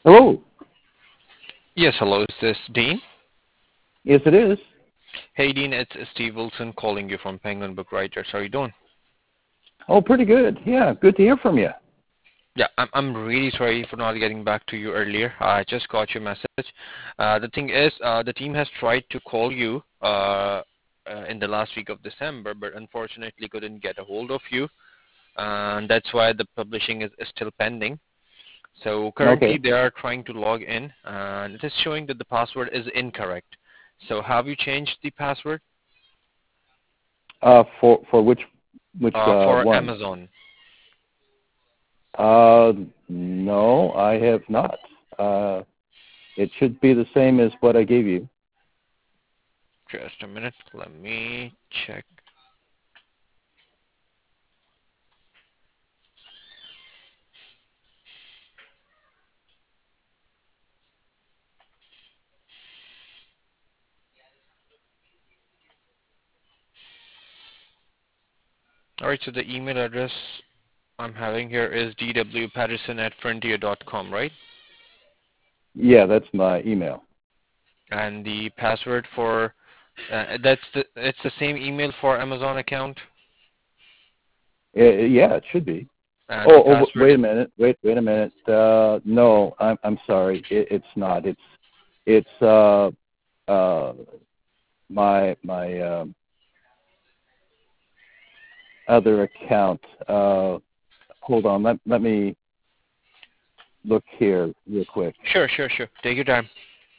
Hello. Yes, hello, is this Dean? Yes, it is. Hey Dean, it's Steve Wilson calling you from Penguin Book Writers. How are you doing? Oh, pretty good. Yeah, good to hear from you. Yeah, I'm really sorry for not getting back to you earlier. I just got your message. The thing is, the team has tried to call you in the last week of December, but unfortunately couldn't get a hold of you, and that's why the publishing is still pending. So currently Okay. they are trying to log in, and it is showing that the password is incorrect. So have you changed the password For which for one? Amazon? Uh, no, I have not. Uh, it should be the same as what I gave you. Just a minute. Let me check. Alright, so the email address I'm having here is dwpatterson@frontier.com, right? Yeah, that's my email. And the password for it's the same email for Amazon account, Yeah, it should be. and the password Wait a is minute. Wait a minute. No, I'm sorry. It's not. It's uh, my other account. Hold on. Let me look here real quick. sure. Take your time.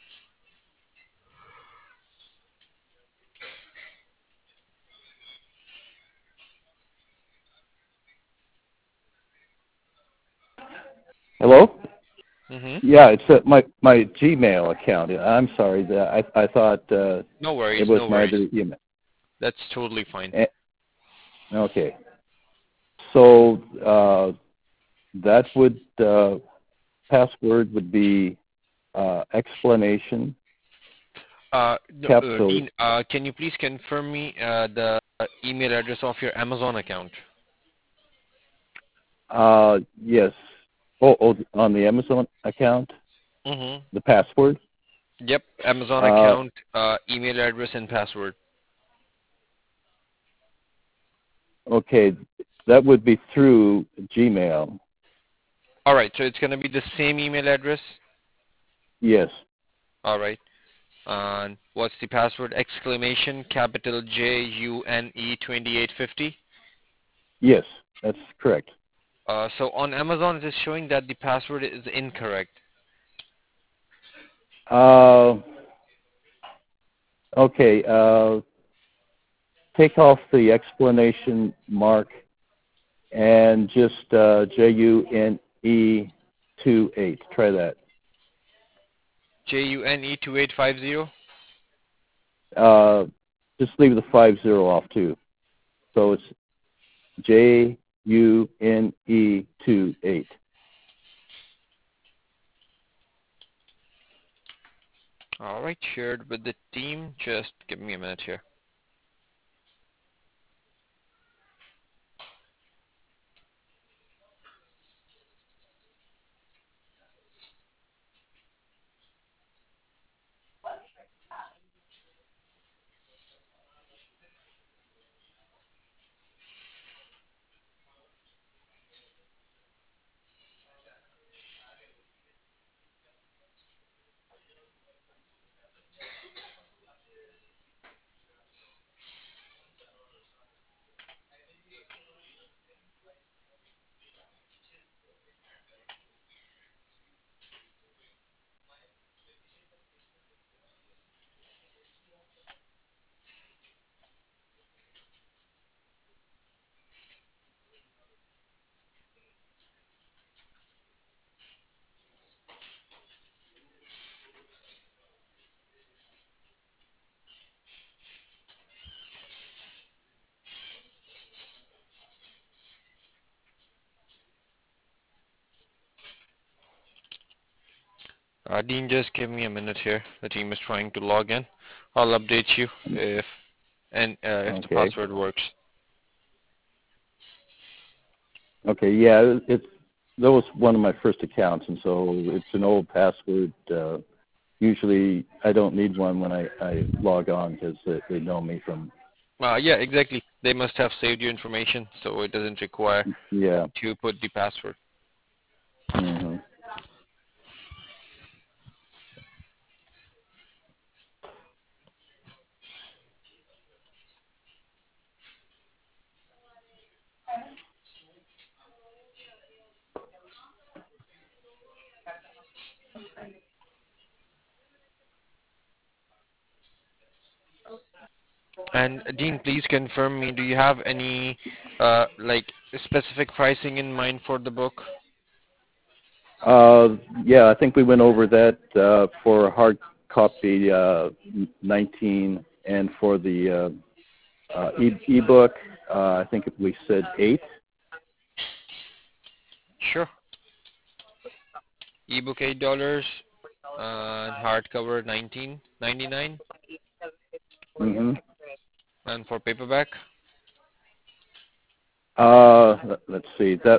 Hello. Mhm. Yeah, it's my Gmail account. I'm sorry. I thought No worries, it was no my worries. other email. That's totally fine. Eh, Okay. So that would password would be explanation capital. Dean, can you please confirm me the email address of your Amazon account? Yes. On the Amazon account, Mhm. the password. Yep, Amazon Uh, account, email address and password. okay, that would be through Gmail. All right, so it's gonna be the same email address. Yes. All right. And what's the password? Exclamation capital JUNE 2850. Yes, that's correct. So on Amazon it is showing that the password is incorrect. Uh, okay. Take off the explanation mark and just JUNE 28. Try that. JUNE 2850. Uh, just leave the 50 off too. So it's JUNE 28. All right, shared with the team. Just give me a minute here. Dean, just give me a minute here. The team is trying to log in. I'll update you if the Okay. password works. Okay. Yeah. that was one of my first accounts, and so it's an old password. Usually, I don't need one when I log on because they know me from. Yeah, exactly. They must have saved your information, so it doesn't require Yeah. to put the password. Hmm. And Dean, please confirm me, do you have any like specific pricing in mind for the book? Yeah, I think we went over that for hard copy 19, and for the ebook, I think we said 8. Sure. Ebook $8, and hardcover 19.99, Mm-hmm. and for paperback. Let's see. That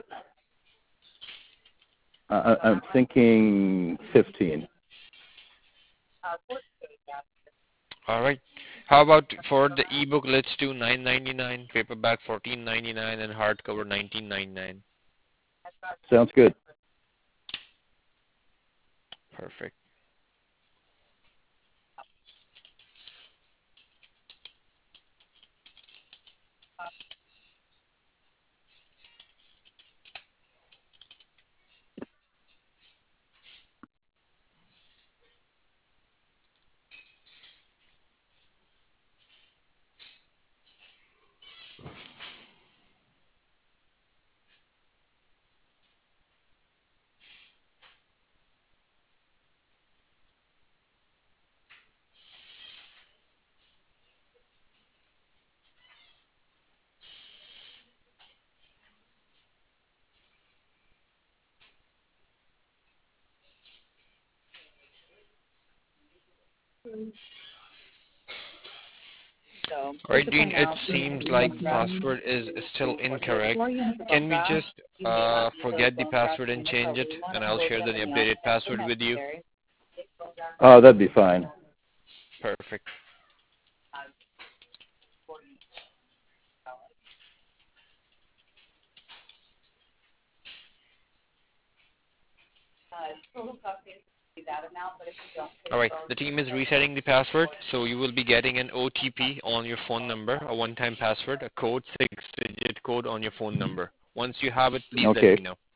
I'm thinking 15. All right. How about for the ebook? Let's do 9.99, paperback 14.99, and hardcover 19.99. Sounds good. Perfect. All right, Dean, it seems like the password is still incorrect. Can we just forget the password and change it, and I'll share the updated password with you? That'd be fine. Perfect. All right, the team is resetting the password, so you will be getting an OTP on your phone number, a one-time password, a code, 6-digit code on your phone number. Once you have it, please let Okay. me know.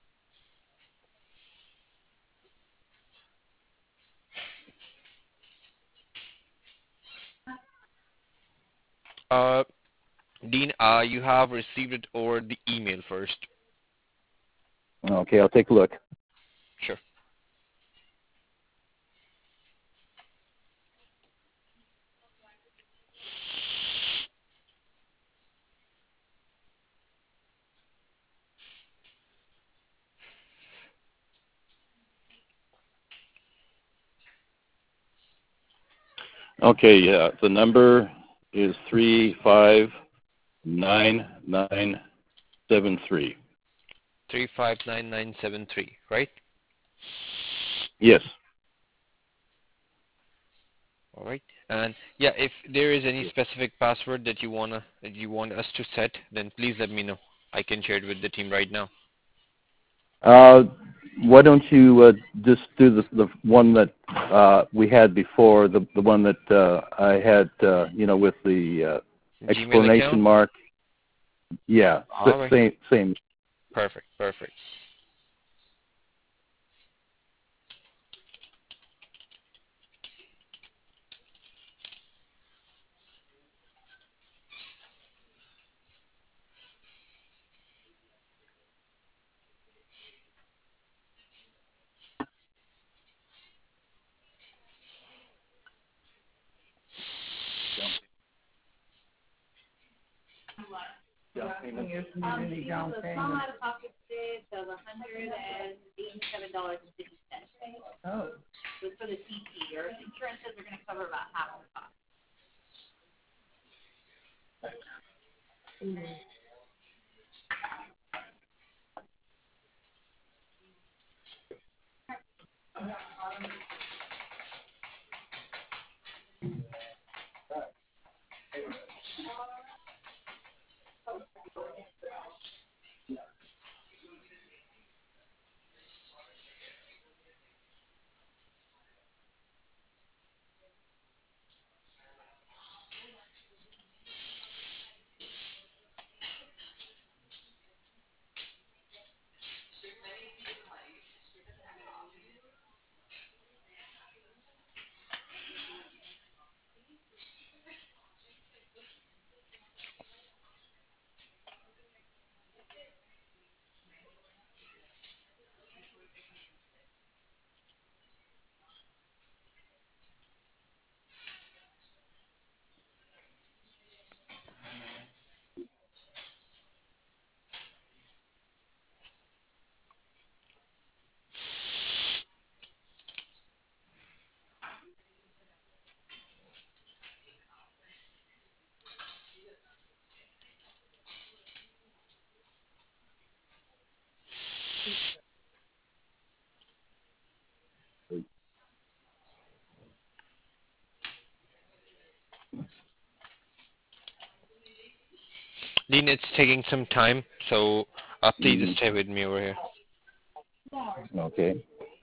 Uh, Dean, you have received it over the email first. Okay, I'll take a look. Sure. Okay, yeah. The number is 359973. 359973, right? Yes. All right. And yeah, if there is any specific password that you want us to set, then please let me know. I can share it with the team right now. Why don't you just do the one that we had before, the one that I had, with the Gmail explanation account? mark. Yeah, All right. same. Perfect. Perfect. Dean, it's taking some time, so please Hmm. stay with me over here. Okay.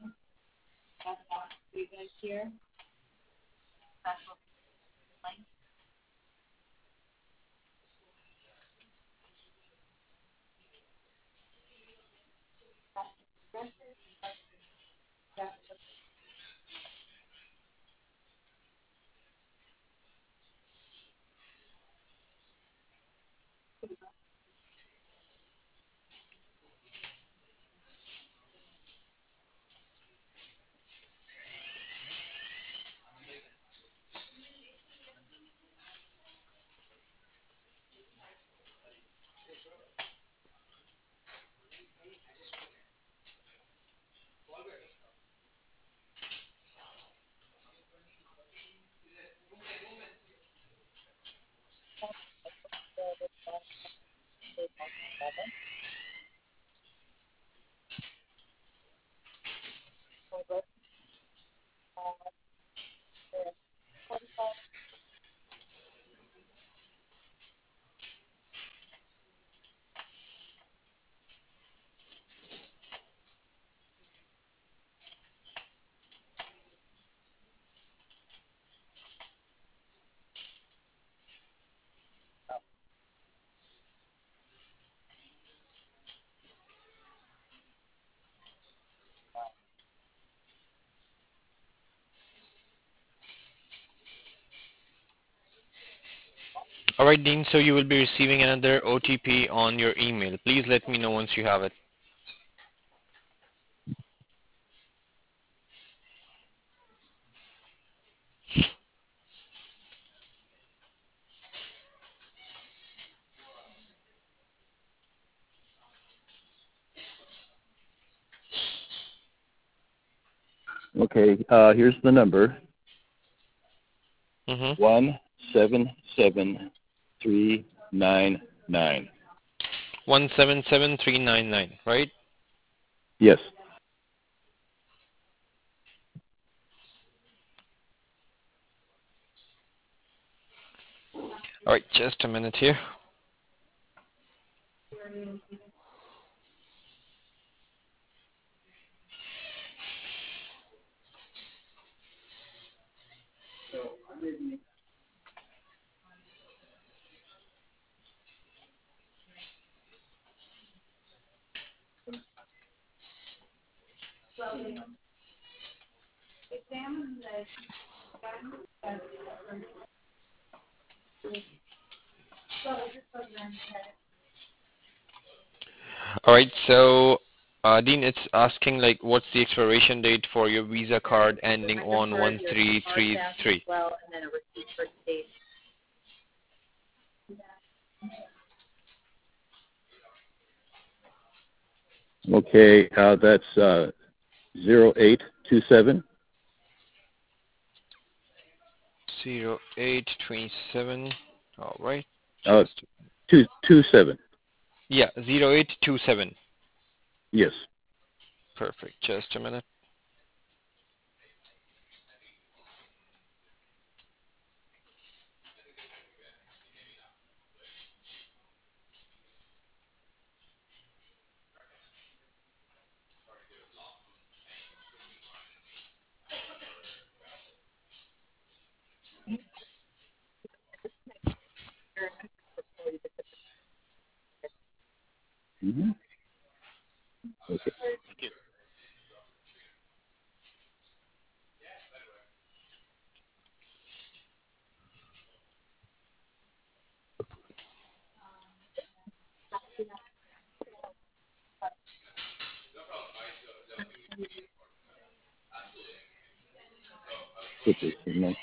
All right, Dean, so you will be receiving another OTP on your email. Please let me know once you have it. Okay. Here's the number: Mm-hmm. 177399. 177399, right? Yes. All right, just a minute here. All right, so Dean, it's asking like what's the expiration date for your Visa card ending on 1333? Okay. That's 0827. 0827. All right, Uh, just 227. yeah, 0827. Yes. Perfect. Just a minute. Hmm. Okay. Put this in there.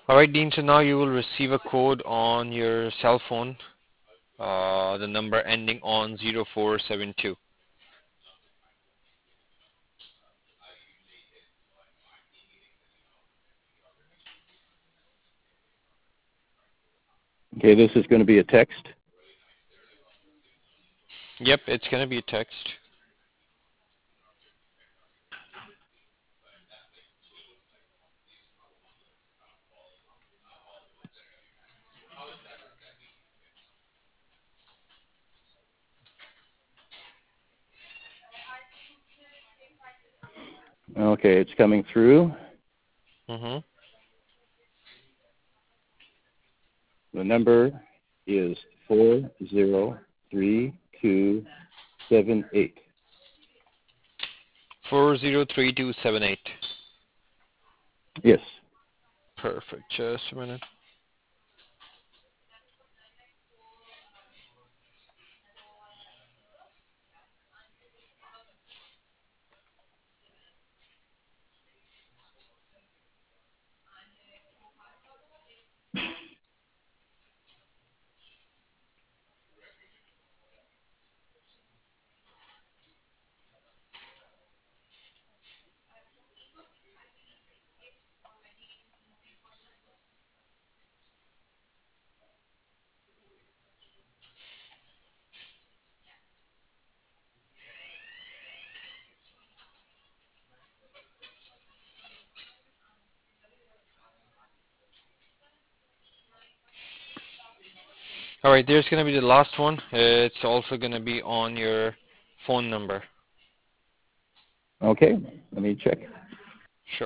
All right, Dean. So now you will receive a code on your cell phone. The number ending on 0472. Okay, this is going to be a text. Yep, it's gonna be a text. Okay, it's coming through. Mhm. The number is 403278. 403278. Yes. Perfect. Just a minute. All right, there's gonna be the last one. It's also gonna be on your phone number. Okay, let me check. Sure.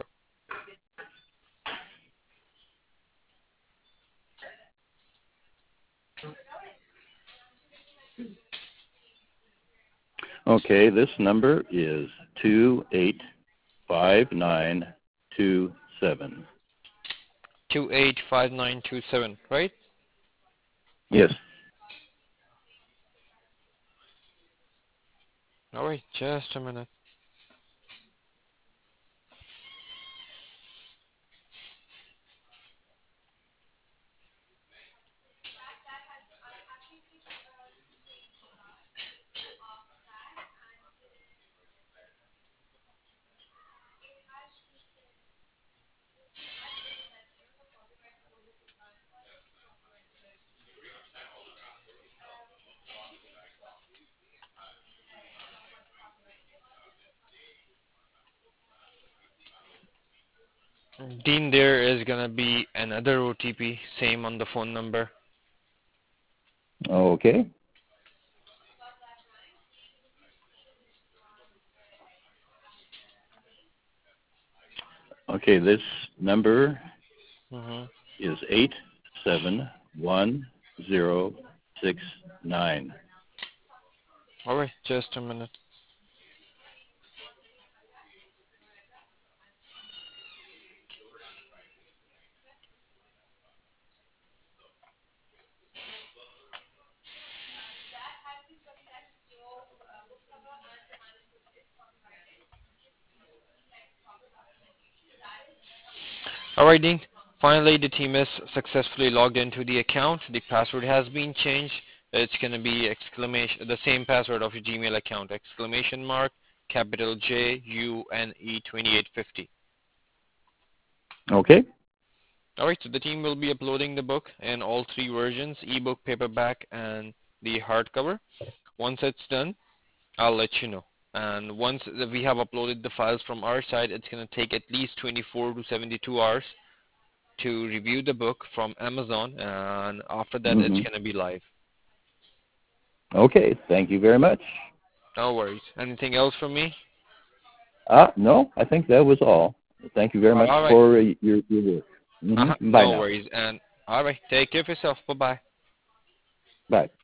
Okay, this number is 285927. 285927. Right? Yes. All right, just a minute. Dean, there is gonna be another OTP, same on the phone number. Okay. Okay, this number Mhm. is 871069. All right, just a minute. Alright, Dean. Finally, the team is successfully logged into the account. The password has been changed. It's going to be exclamation, the same password of your Gmail account, exclamation mark, capital J, U, N, E 2850. Okay. Alright, so the team will be uploading the book in all three versions, ebook, paperback, and the hardcover. Once it's done, I'll let you know. And once we have uploaded the files from our side, it's going to take at least 24 to 72 hours to review the book from Amazon, and after that it's Mm-hmm. going to be live. Okay, thank you very much. No worries. Anything else from me? No, I think that was all. Thank you very much All right. for your work. Mm-hmm. Bye No now. worries. And all right. Take care of yourself. Bye bye. Bye.